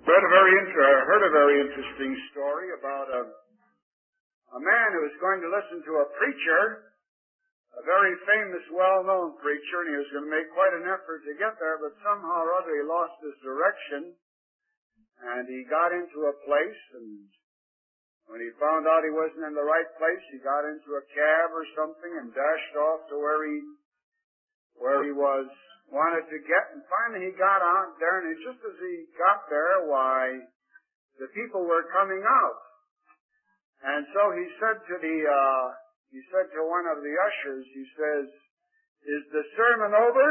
I heard a very interesting story about a man who was going to listen to a preacher, a very famous, well-known preacher, and he was going to make quite an effort to get there, but somehow or other he lost his direction, and he got into a place, and when he found out he wasn't in the right place, he got into a cab or something and dashed off to where he wanted to get, and finally he got out there, and just as he got there, why, the people were coming out. And so he said to one of the ushers, he says, "Is the sermon over?"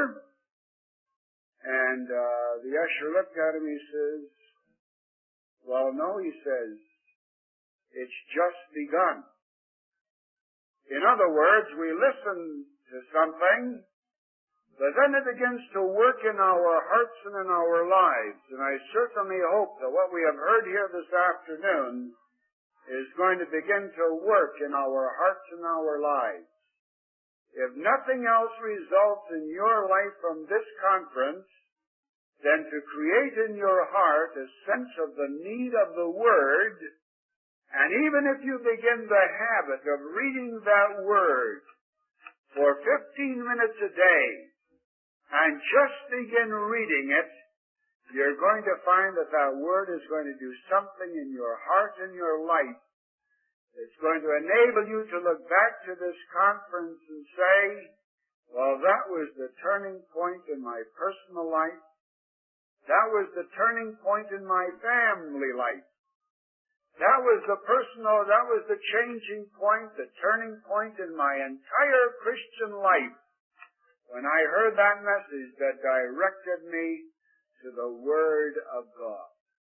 And the usher looked at him, he says, "Well, no," he says, "it's just begun." In other words, we listen to something, but then it begins to work in our hearts and in our lives. And I certainly hope that what we have heard here this afternoon is going to begin to work in our hearts and our lives. If nothing else results in your life from this conference, then to create in your heart a sense of the need of the Word, and even if you begin the habit of reading that Word for 15 minutes a day, and just begin reading it, you're going to find that that Word is going to do something in your heart and your life. It's going to enable you to look back to this conference and say, well, that was the turning point in my personal life. That was the turning point in my family life. That was the changing point, the turning point in my entire Christian life, when I heard that message that directed me to the Word of God.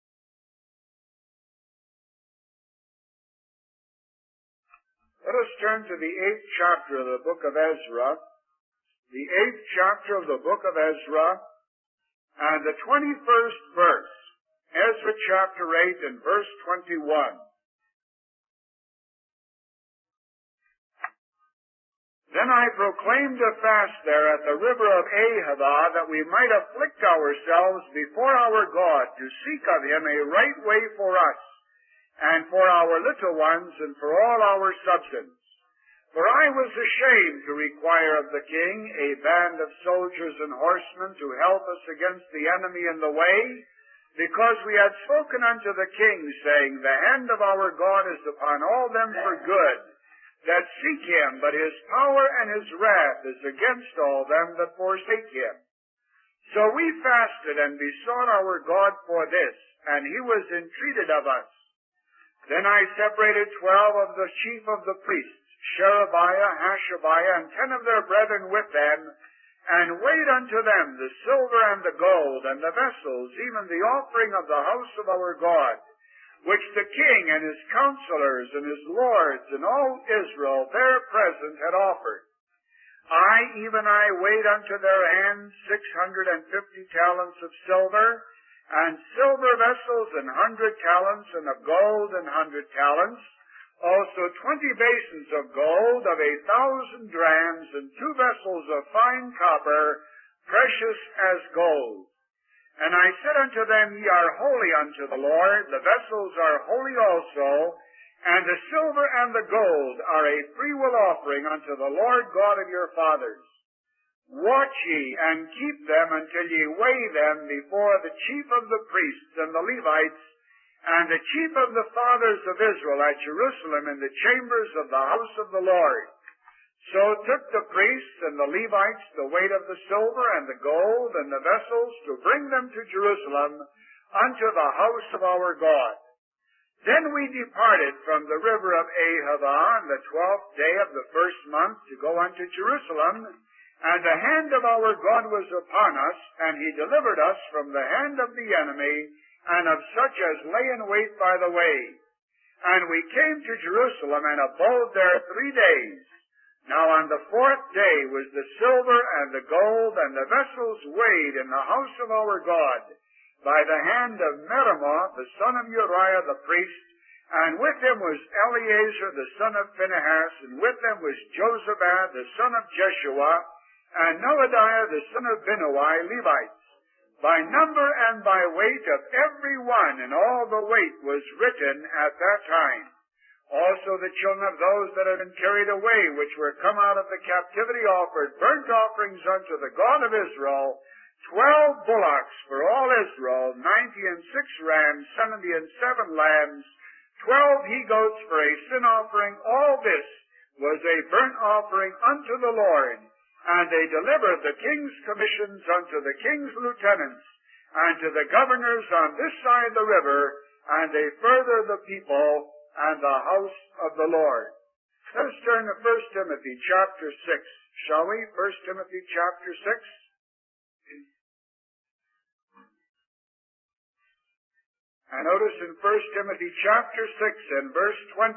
Let us turn to the 8th chapter of the book of Ezra, the 8th chapter of the book of Ezra, and the 21st verse, Ezra chapter 8 and verse 21. Then I proclaimed a fast there at the river of Ahava, that we might afflict ourselves before our God, to seek of Him a right way for us, and for our little ones, and for all our substance. For I was ashamed to require of the king a band of soldiers and horsemen to help us against the enemy in the way, because we had spoken unto the king, saying, The hand of our God is upon all them for good, that seek Him, but His power and His wrath is against all them that forsake Him. So we fasted and besought our God for this, and He was entreated of us. Then I separated 12 of the chief of the priests, Sherebiah, Hashabiah, and 10 of their brethren with them, and weighed unto them the silver and the gold, and the vessels, even the offering of the house of our God, which the king and his counselors and his lords and all Israel there present had offered. Even I weighed unto their hands 650 talents of silver, and silver vessels 100 talents, and of gold 100 talents, also 20 basins of gold of 1,000 drams, and 2 vessels of fine copper, precious as gold. And I said unto them, Ye are holy unto the Lord, the vessels are holy also, and the silver and the gold are a freewill offering unto the Lord God of your fathers. Watch ye and keep them until ye weigh them before the chief of the priests and the Levites, and the chief of the fathers of Israel at Jerusalem in the chambers of the house of the Lord. So took the priests and the Levites the weight of the silver and the gold and the vessels to bring them to Jerusalem unto the house of our God. Then we departed from the river of Ahava on the 12th day of the first month to go unto Jerusalem, and the hand of our God was upon us, and He delivered us from the hand of the enemy, and of such as lay in wait by the way. And we came to Jerusalem, and abode there 3 days. Now on the 4th day was the silver and the gold and the vessels weighed in the house of our God by the hand of Meremoth, the son of Uriah the priest, and with him was Eleazar the son of Phinehas, and with them was Josabad the son of Jeshua, and Noadiah the son of Binnui, Levites. by number and by weight of every one, and all the weight was written at that time. Also the children of those that had been carried away, which were come out of the captivity, offered burnt offerings unto the God of Israel, 12 bullocks for all Israel, 96 rams, 77 lambs, 12 he-goats for a sin offering. All this was a burnt offering unto the Lord. And they delivered the king's commissions unto the king's lieutenants, and to the governors on this side the river, and they further the people and the house of the Lord. Let us turn to 1 Timothy chapter 6, shall we? 1 Timothy chapter 6. And notice in 1 Timothy chapter 6 and verse 20,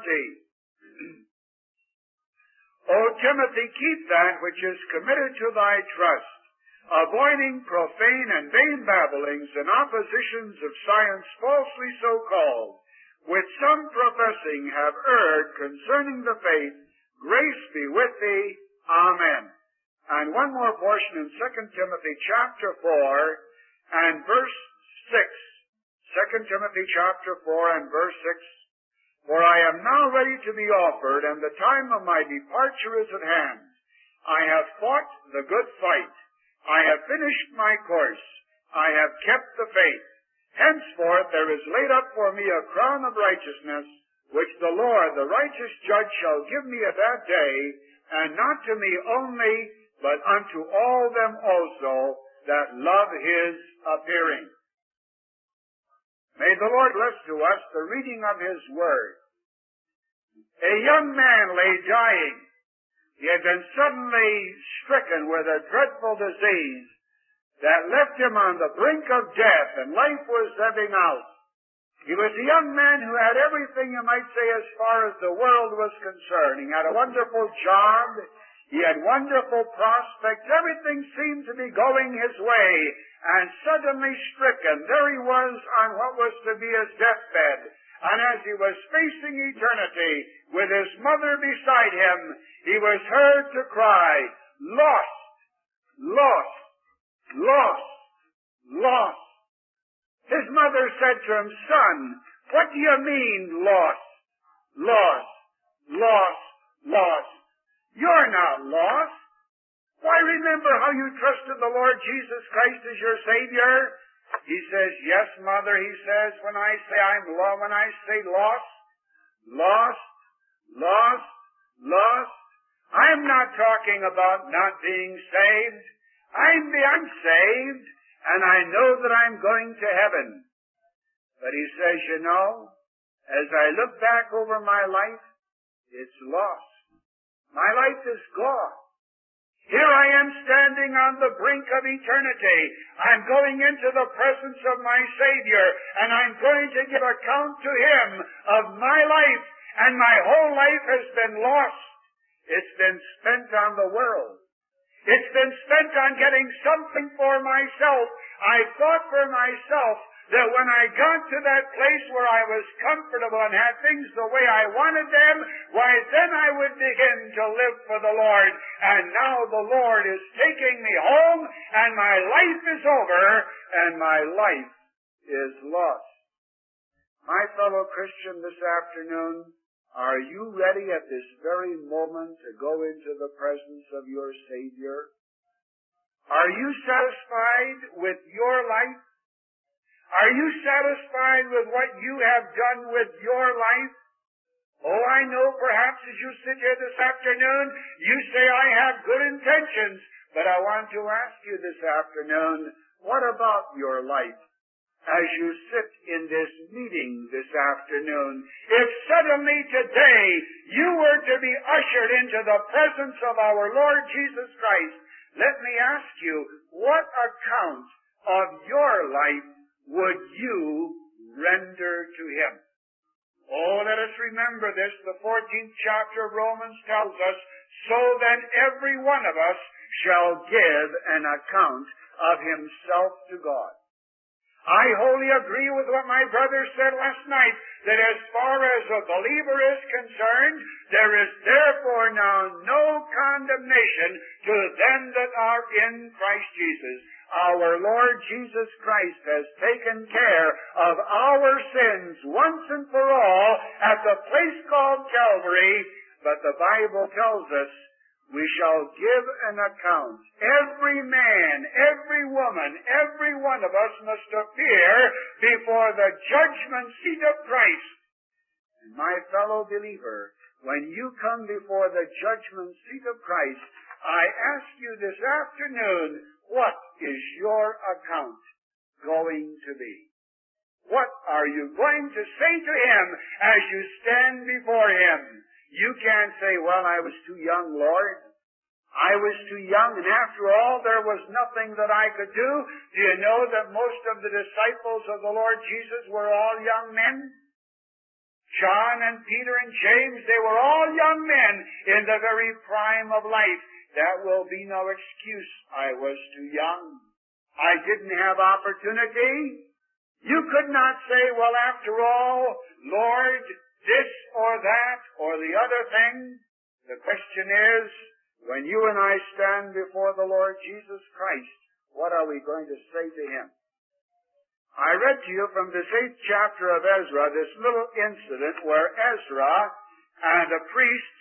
O Timothy, keep that which is committed to thy trust, avoiding profane and vain babblings and oppositions of science falsely so called, which some professing have erred concerning the faith. Grace be with thee. Amen. And one more portion in 2 Timothy chapter 4 and verse 6. 2 Timothy chapter 4 and verse 6. For I am now ready to be offered, and the time of my departure is at hand. I have fought the good fight. I have finished my course. I have kept the faith. Henceforth there is laid up for me a crown of righteousness, which the Lord, the righteous judge, shall give me at that day, and not to me only, but unto all them also that love his appearing. May the Lord bless to us the reading of his word. A young man lay dying. He had been suddenly stricken with a dreadful disease that left him on the brink of death, and life was ebbing out. He was a young man who had everything, you might say, as far as the world was concerned. He had a wonderful job. He had wonderful prospects. Everything seemed to be going his way. And suddenly stricken, there he was on what was to be his deathbed. And as he was facing eternity with his mother beside him, he was heard to cry, "Lost, lost, lost, lost." His mother said to him, "Son, what do you mean, lost, lost, lost, lost? You're not lost. Why, remember how you trusted the Lord Jesus Christ as your Savior?" He says, "Yes, Mother," he says, when I say lost, lost, lost, lost, I'm not talking about not being saved. I'm saved, and I know that I'm going to heaven." But he says, "You know, as I look back over my life, it's lost. My life is gone. Here I am standing on the brink of eternity. I'm going into the presence of my Savior, and I'm going to give account to him of my life, and my whole life has been lost. It's been spent on the world. It's been spent on getting something for myself. I thought for myself that when I got to that place where I was comfortable and had things the way I wanted them, why, then I would begin to live for the Lord. And now the Lord is taking me home, and my life is over, and my life is lost." My fellow Christian, this afternoon, are you ready at this very moment to go into the presence of your Savior? Are you satisfied with your life? Are you satisfied with what you have done with your life? Oh, I know perhaps as you sit here this afternoon, you say, "I have good intentions." But I want to ask you this afternoon, what about your life? As you sit in this meeting this afternoon, if suddenly today you were to be ushered into the presence of our Lord Jesus Christ, let me ask you, what account of your life would you render to him? Oh, let us remember this. The 14th chapter of Romans tells us, "So then every one of us shall give an account of himself to God." I wholly agree with what my brother said last night, that as far as a believer is concerned, there is therefore now no condemnation to them that are in Christ Jesus. Our Lord Jesus Christ has taken care of our sins once and for all at the place called Calvary, but the Bible tells us we shall give an account. Every man, every woman, every one of us must appear before the judgment seat of Christ. And my fellow believer, when you come before the judgment seat of Christ, I ask you this afternoon, what is your account going to be? What are you going to say to Him as you stand before Him? You can't say, well, I was too young, Lord. I was too young, and after all, there was nothing that I could do. Do you know that most of the disciples of the Lord Jesus were all young men? John and Peter and James, they were all young men in the very prime of life. That will be no excuse. I was too young. I didn't have opportunity. You could not say, well, after all, Lord, this or that or the other thing. The question is, when you and I stand before the Lord Jesus Christ, what are we going to say to Him? I read to you from this 8th chapter of Ezra this little incident where Ezra and the priests,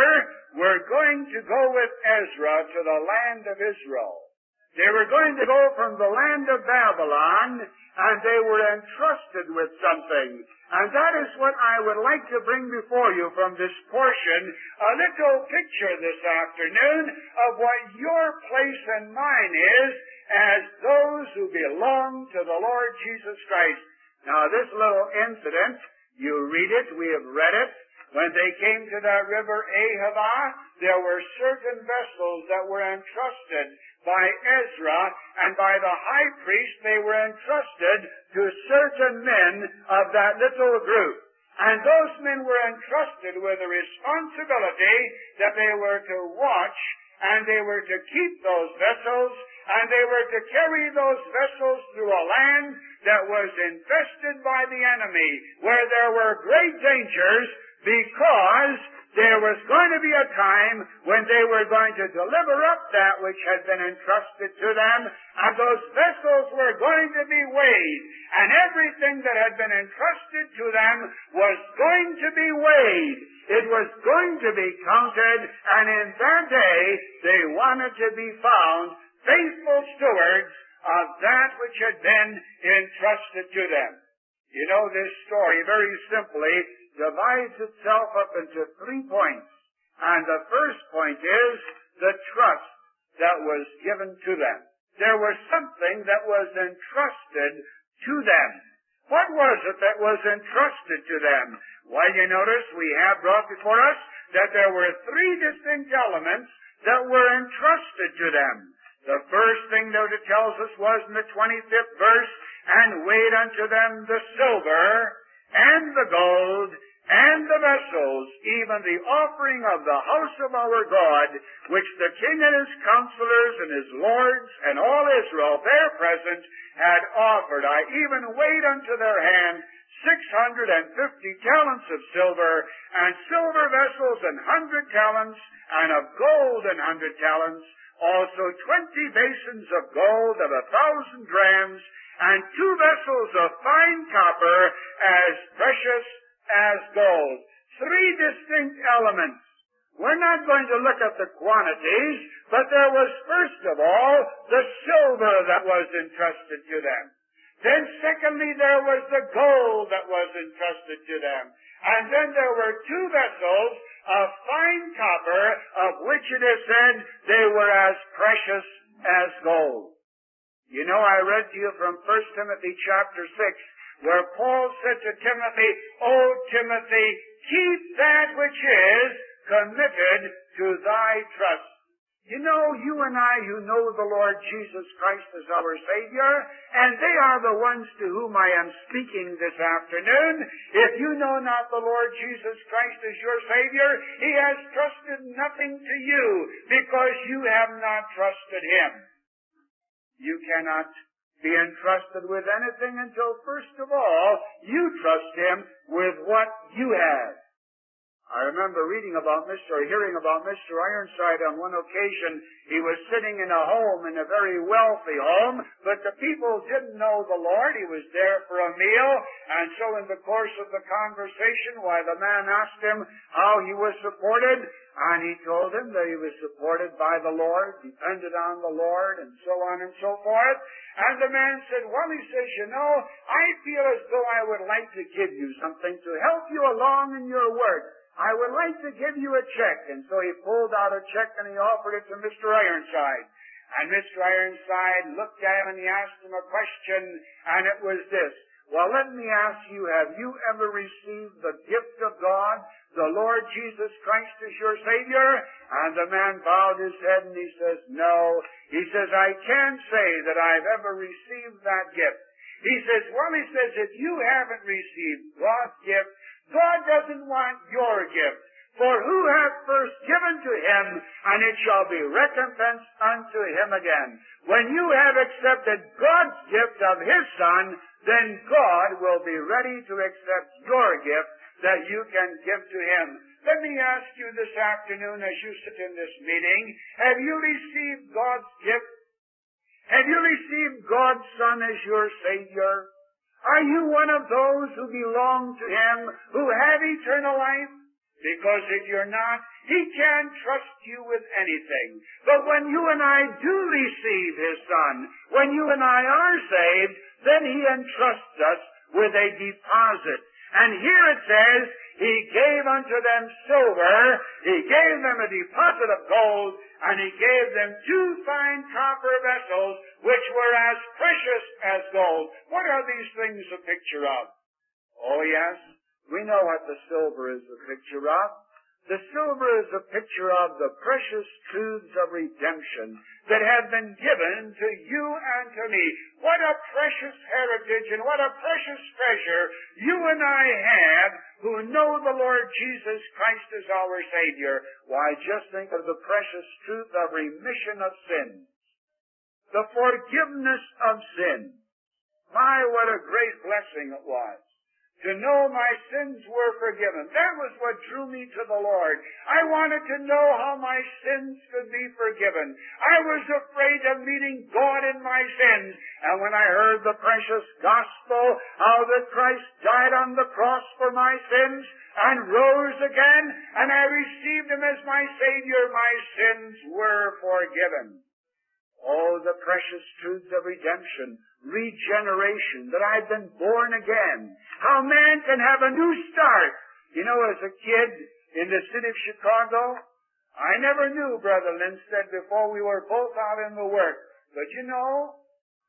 were going to go with Ezra to the land of Israel. They were going to go from the land of Babylon, and they were entrusted with something. And that is what I would like to bring before you from this portion, a little picture this afternoon of what your place and mine is as those who belong to the Lord Jesus Christ. Now, this little incident, you read it, we have read it. When they came to that river Ahava, there were certain vessels that were entrusted by Ezra, and by the high priest they were entrusted to certain men of that little group. And those men were entrusted with a responsibility that they were to watch, and they were to keep those vessels, and they were to carry those vessels through a land that was infested by the enemy, where there were great dangers, because there was going to be a time when they were going to deliver up that which had been entrusted to them, and those vessels were going to be weighed, and everything that had been entrusted to them was going to be weighed. It was going to be counted, and in that day they wanted to be found faithful stewards of that which had been entrusted to them. You know, this story very simply divides itself up into 3 points. And the first point is the trust that was given to them. There was something that was entrusted to them. What was it that was entrusted to them? Well, you notice we have brought before us that there were 3 distinct elements that were entrusted to them. The first thing that it tells us was in the 25th verse, and weighed unto them the silver and the gold and the vessels, even the offering of the house of our God, which the king and his counselors and his lords and all Israel there present had offered. I even weighed unto their hand 650 talents of silver, and silver vessels 100 talents, and of gold 100 talents, also 20 basins of gold of 1,000 drams, and 2 vessels of fine copper as precious as gold. 3 distinct elements. We're not going to look at the quantities, but there was first of all the silver that was entrusted to them. Then secondly, there was the gold that was entrusted to them. And then there were 2 vessels of fine copper, of which it is said they were as precious as gold. You know, I read to you from 1 Timothy chapter 6, where Paul said to Timothy, O Timothy, keep that which is committed to thy trust. You know, you and I who know the Lord Jesus Christ as our Savior, and they are the ones to whom I am speaking this afternoon. If you know not the Lord Jesus Christ as your Savior, He has trusted nothing to you because you have not trusted Him. You cannot be entrusted with anything until, first of all, you trust Him with what you have. I remember hearing about Mr. Ironside on one occasion. He was sitting in a home, in a very wealthy home, but the people didn't know the Lord. He was there for a meal, and so in the course of the conversation, why, the man asked him how he was supported, and he told him that he was supported by the Lord, depended on the Lord, and so on and so forth. And the man said, well, he says, you know, I feel as though I would like to give you something to help you along in your work. I would like to give you a check. And so he pulled out a check and he offered it to Mr. Ironside. And Mr. Ironside looked at him and he asked him a question, and it was this. Well, let me ask you, have you ever received the gift of God, the Lord Jesus Christ as your Savior? And the man bowed his head and he says, no. He says, I can't say that I've ever received that gift. He says, well, he says, if you haven't received God's gift, God doesn't want your gift. For who hath first given to him, and it shall be recompensed unto him again. When you have accepted God's gift of his Son, then God will be ready to accept your gift that you can give to him. Let me ask you this afternoon as you sit in this meeting, have you received God's gift? Have you received God's Son as your Savior? Are you one of those who belong to him, who have eternal life? Because if you're not, he can't trust you with anything. But when you and I do receive his Son, when you and I are saved, then he entrusts us with a deposit. And here it says, he gave unto them silver, he gave them a deposit of gold, and he gave them 2 fine copper vessels, which were as precious as gold. What are these things a picture of? Oh yes, we know what the silver is a picture of. The silver is a picture of the precious truths of redemption that have been given to you and to me. What a precious heritage and what a precious treasure you and I have who know the Lord Jesus Christ as our Savior. Why, just think of the precious truth of remission of sins, the forgiveness of sin. My, what a great blessing it was to know my sins were forgiven. That was what drew me to the Lord. I wanted to know how my sins could be forgiven. I was afraid of meeting God in my sins. And when I heard the precious gospel, how that Christ died on the cross for my sins and rose again, and I received him as my Savior, my sins were forgiven. Oh, the precious truths of redemption, regeneration, that I've been born again. How man can have a new start. You know, as a kid in the city of Chicago, I never knew Brother Lindstedt before we were both out in the work. But you know,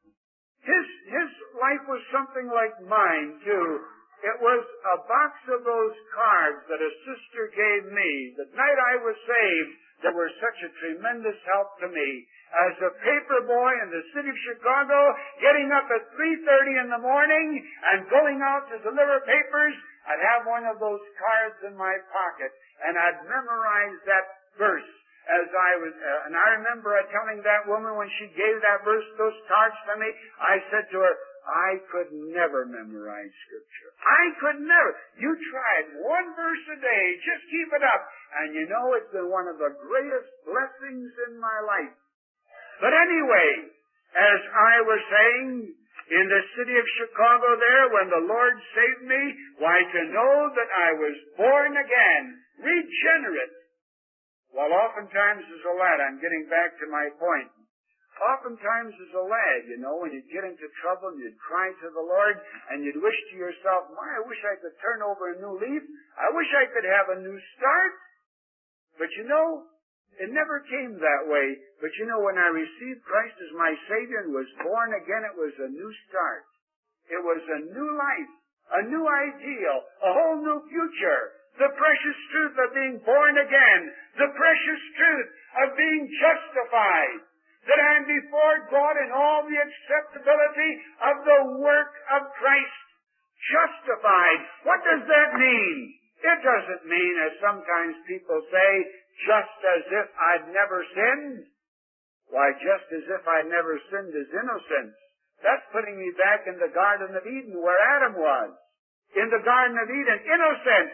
his life was something like mine, too. It was a box of those cards that a sister gave me the night I was saved that were such a tremendous help to me. As a paper boy in the city of Chicago, getting up at 3:30 in the morning and going out to deliver papers, I'd have one of those cards in my pocket, and I'd memorize that verse as I was, and I remember telling that woman when she gave that verse, those cards to me, I said to her, I could never memorize Scripture. I could never. You tried one verse a day. Just keep it up. And you know, it's been one of the greatest blessings in my life. But anyway, as I was saying, in the city of Chicago there, when the Lord saved me, why, to know that I was born again, regenerate. Well, oftentimes as a lad, I'm getting back to my point, oftentimes as a lad, you know, when you'd get into trouble and you'd cry to the Lord and you'd wish to yourself, my, I wish I could turn over a new leaf. I wish I could have a new start. But you know, it never came that way. But you know, when I received Christ as my Savior and was born again, it was a new start. It was a new life, a new ideal, a whole new future. The precious truth of being born again. The precious truth of being justified. That I am before God in all the acceptability of the work of Christ. Justified. What does that mean? It doesn't mean, as sometimes people say, just as if I'd never sinned. Why, just as if I'd never sinned is innocence. That's putting me back in the Garden of Eden where Adam was. In the Garden of Eden, innocent.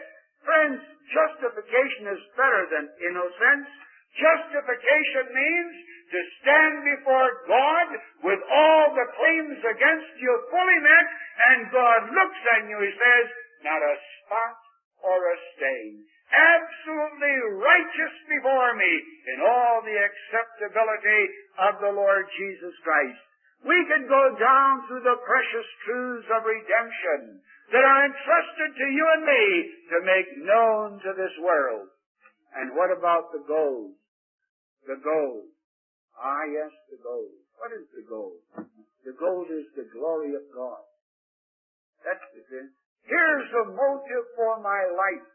Friends, justification is better than innocence. Justification means to stand before God with all the claims against you fully met, and God looks on you, He says, not a spot or a stain. Absolutely righteous before me in all the acceptability of the Lord Jesus Christ. We can go down through the precious truths of redemption that are entrusted to you and me to make known to this world. And what about the gold? The gold. Ah, yes, the gold. What is the gold? The gold is the glory of God. That's the thing. Here's the motive for my life.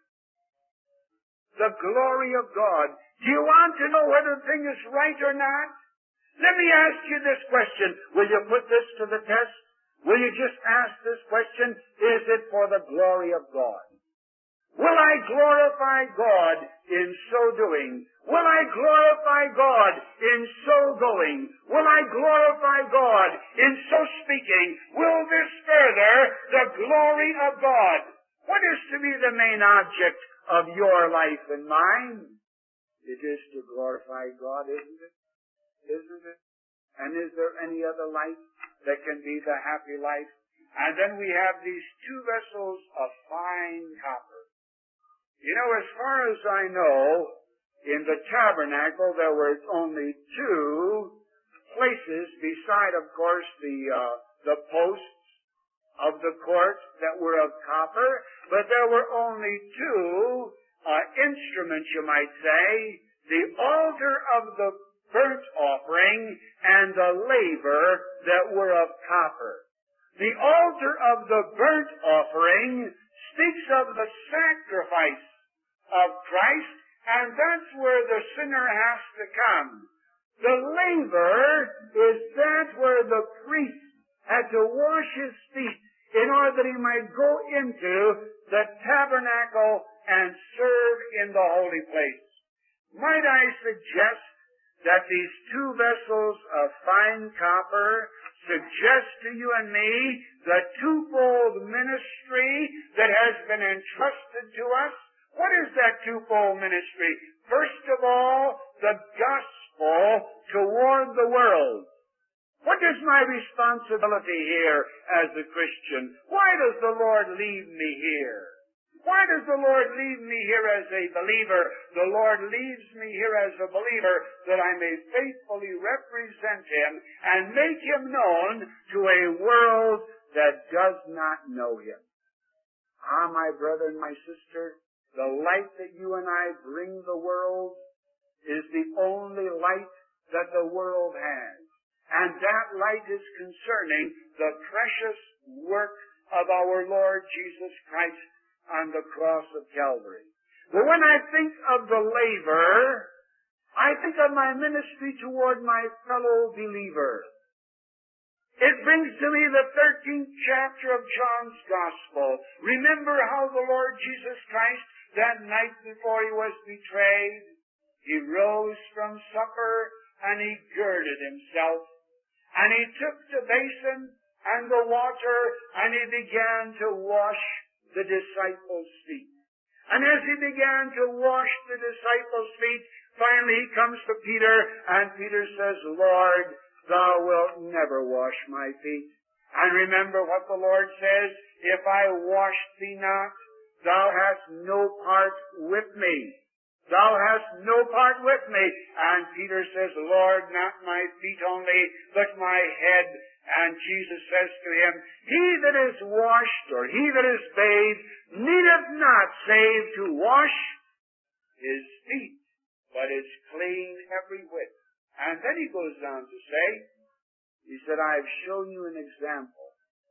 The glory of God. Do you want to know whether the thing is right or not? Let me ask you this question. Will you put this to the test? Will you just ask this question? Is it for the glory of God? Will I glorify God in so doing? Will I glorify God in so going? Will I glorify God in so speaking? Will this further the glory of God? What is to be the main object of your life and mine? It is to glorify God, isn't it? Isn't it? And is there any other life that can be the happy life? And then we have these two vessels of fine copper. You know, as far as I know, in the tabernacle there were only two places beside, of course, the posts of the court that were of copper, but there were only two instruments, you might say, the altar of the burnt offering and the laver that were of copper. The altar of the burnt offering speaks of the sacrifice of Christ, and that's where the sinner has to come. The laver is that where the priest had to wash his feet in order that he might go into the tabernacle and serve in the holy place. Might I suggest that these two vessels of fine copper suggest to you and me the twofold ministry that has been entrusted to us? What is that twofold ministry? First of all, the gospel toward the world. What is my responsibility here as a Christian? Why does the Lord leave me here? Why does the Lord leave me here as a believer? The Lord leaves me here as a believer that I may faithfully represent Him and make Him known to a world that does not know Him. Ah, my brother and my sister, the light that you and I bring the world is the only light that the world has. And that light is concerning the precious work of our Lord Jesus Christ on the cross of Calvary. But when I think of the laver, I think of my ministry toward my fellow believer. It brings to me the 13th chapter of John's Gospel. Remember how the Lord Jesus Christ, that night before He was betrayed, He rose from supper and He girded Himself. And He took the basin and the water and He began to wash the disciples' feet. And as He began to wash the disciples' feet, finally He comes to Peter, and Peter says, Lord, Thou wilt never wash my feet. And remember what the Lord says, if I wash thee not, Thou hast no part with me. Thou hast no part with me. And Peter says, Lord, not my feet only, but my head. And Jesus says to him, He that is washed, or he that is bathed, needeth not save to wash his feet, but is clean every whit. And then he goes on to say, he said, I have shown you an example.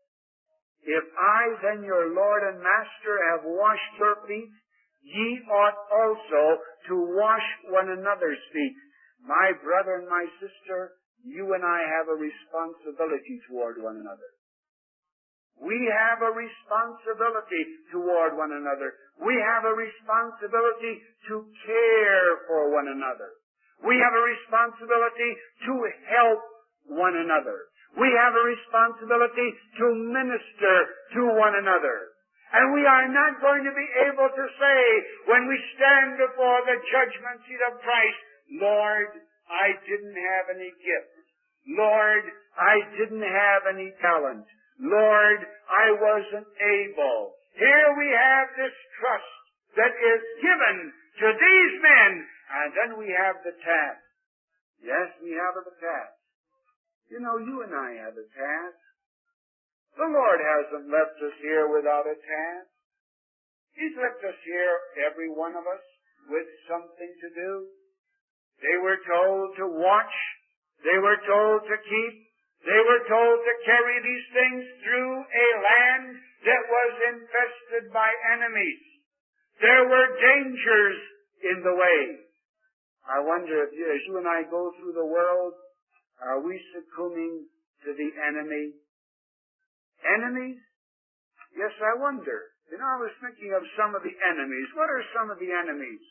If I then, your Lord and Master, have washed your feet, ye ought also to wash one another's feet. My brother and my sister, you and I have a responsibility toward one another. We have a responsibility toward one another. We have a responsibility to care for one another. We have a responsibility to help one another. We have a responsibility to minister to one another. And we are not going to be able to say, when we stand before the judgment seat of Christ, Lord, I didn't have any gift. Lord, I didn't have any talent. Lord, I wasn't able. Here we have this trust that is given to these men, and then we have the task. Yes, we have the task. You know, you and I have a task. The Lord hasn't left us here without a task. He's left us here, every one of us, with something to do. They were told to watch. They were told to keep. They were told to carry these things through a land that was infested by enemies. There were dangers in the way. I wonder if as you and I go through the world, are we succumbing to the enemy? Enemies? Yes, I wonder. You know, I was thinking of some of the enemies. What are some of the enemies?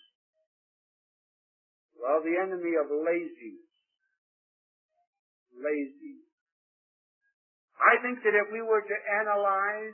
Well, the enemy of laziness. Lazy. I think that if we were to analyze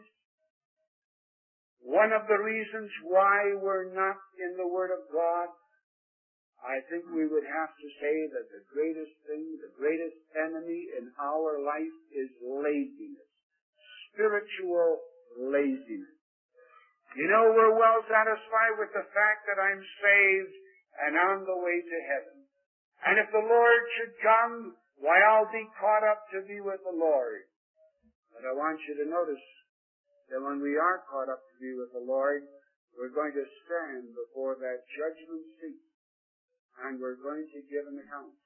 one of the reasons why we're not in the Word of God, I think we would have to say that the greatest thing, the greatest enemy in our life is laziness. Spiritual laziness. You know, we're well satisfied with the fact that I'm saved and on the way to heaven. And if the Lord should come, why, I'll be caught up to be with the Lord. But I want you to notice that when we are caught up to be with the Lord, we're going to stand before that judgment seat, and we're going to give an account.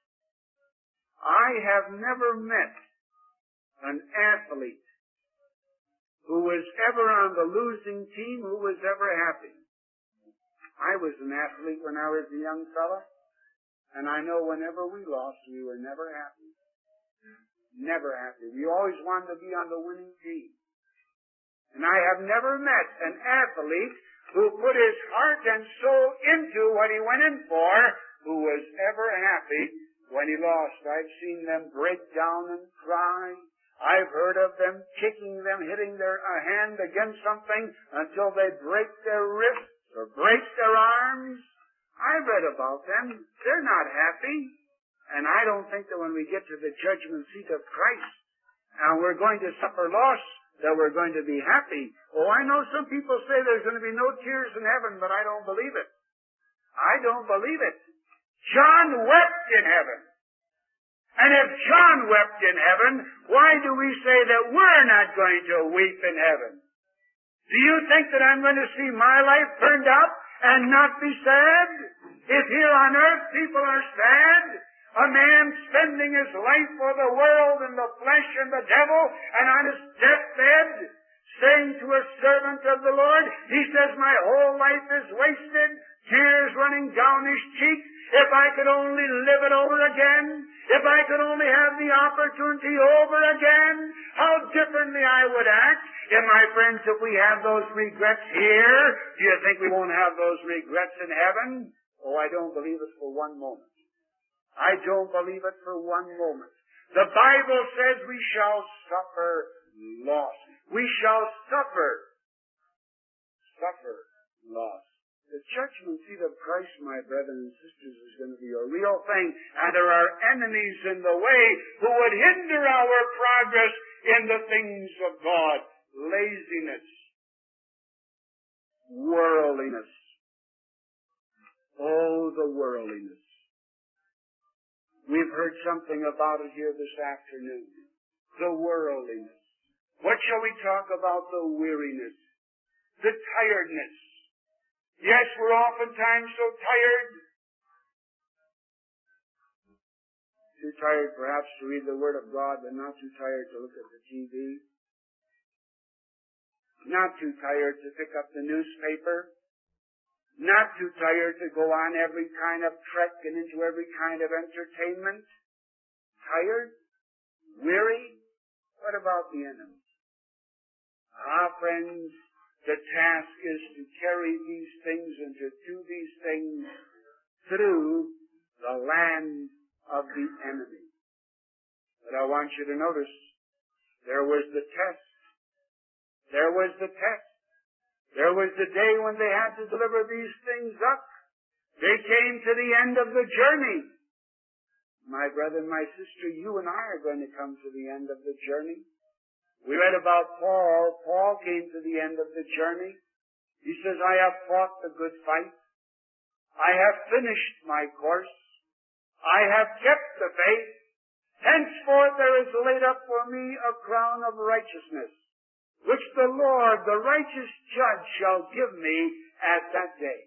I have never met an athlete who was ever on the losing team who was ever happy. I was an athlete when I was a young fella, and I know whenever we lost, we were never happy. Never happy. We always wanted to be on the winning team. And I have never met an athlete who put his heart and soul into what he went in for who was ever happy when he lost. I've seen them break down and cry. I've heard of them kicking them, hitting their hand against something until they break their wrists or break their arms. I read about them. They're not happy. And I don't think that when we get to the judgment seat of Christ and we're going to suffer loss, that we're going to be happy. Oh, I know some people say there's going to be no tears in heaven, but I don't believe it. I don't believe it. John wept in heaven. And if John wept in heaven, why do we say that we're not going to weep in heaven? Do you think that I'm going to see my life turned out and not be sad? If here on earth people are sad, a man spending his life for the world and the flesh and the devil, and on his deathbed, saying to a servant of the Lord, he says, my whole life is wasted, tears running down his cheeks. If I could only live it over again, if I could only have the opportunity over again, how differently I would act. And my friends, if we have those regrets here, do you think we won't have those regrets in heaven? Oh, I don't believe it for one moment. I don't believe it for one moment. The Bible says we shall suffer loss. We shall suffer loss. The judgment seat of Christ, my brothers and sisters, is going to be a real thing. And there are enemies in the way who would hinder our progress in the things of God. Laziness. Worldliness. Oh, the worldliness. We've heard something about it here this afternoon. The worldliness. What shall we talk about? The weariness. The tiredness. Yes, we're oftentimes so tired. Too tired perhaps to read the Word of God, but not too tired to look at the TV. Not too tired to pick up the newspaper. Not too tired to go on every kind of trek and into every kind of entertainment. Tired? Weary? What about the enemy? Friends, the task is to carry these things and to do these things through the land of the enemy. But I want you to notice, there was the test. There was the test. There was the day when they had to deliver these things up. They came to the end of the journey. My brother and my sister, you and I are going to come to the end of the journey. We read about Paul. Paul came to the end of the journey. He says, I have fought the good fight. I have finished my course. I have kept the faith. Henceforth there is laid up for me a crown of righteousness, which the Lord, the righteous judge, shall give me at that day.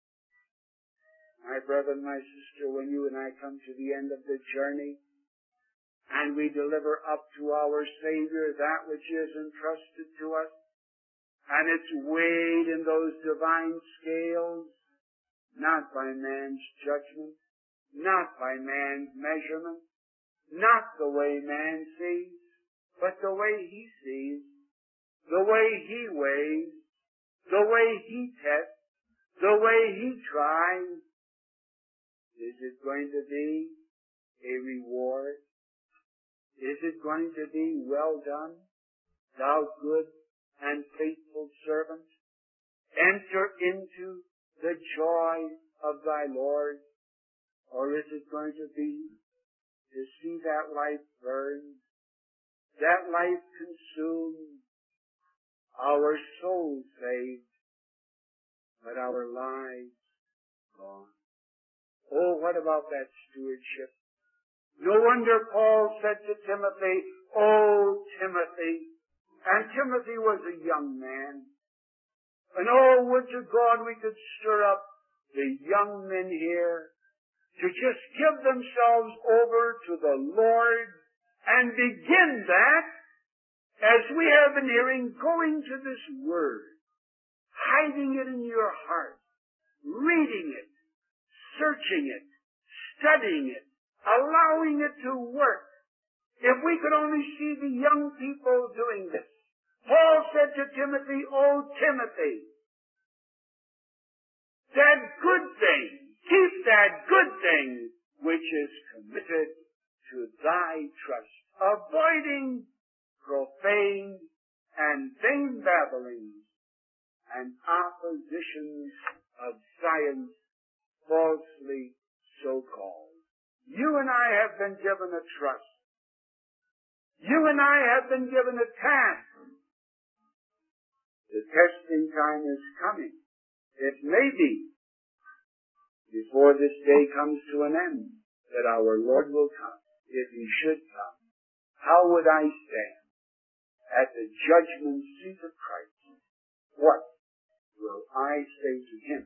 My brother and my sister, when you and I come to the end of the journey, and we deliver up to our Savior that which is entrusted to us, and it's weighed in those divine scales, not by man's judgment, not by man's measurement, not the way man sees, but the way he sees, the way he weighs, the way he tests, the way he tries. Is it going to be a reward? Is it going to be, well done, thou good and faithful servant? Enter into the joy of thy Lord. Or is it going to be to see that life burned, that life consumed, our souls saved, but our lives gone? Oh, what about that stewardship? No wonder Paul said to Timothy, "Oh, Timothy," and Timothy was a young man. And oh, would to God we could stir up the young men here to just give themselves over to the Lord and begin that, as we have been hearing, going to this Word, hiding it in your heart, reading it, searching it, studying it, allowing it to work. If we could only see the young people doing this. Paul said to Timothy, "Oh, Timothy, that good thing, keep that good thing which is committed to thy trust, avoiding profane and vain babblings and oppositions of science falsely so called." You and I have been given a trust. You and I have been given a task. The testing time is coming. It may be, before this day comes to an end, that our Lord will come. If He should come, how would I stand at the judgment seat of Christ? What will I say to Him?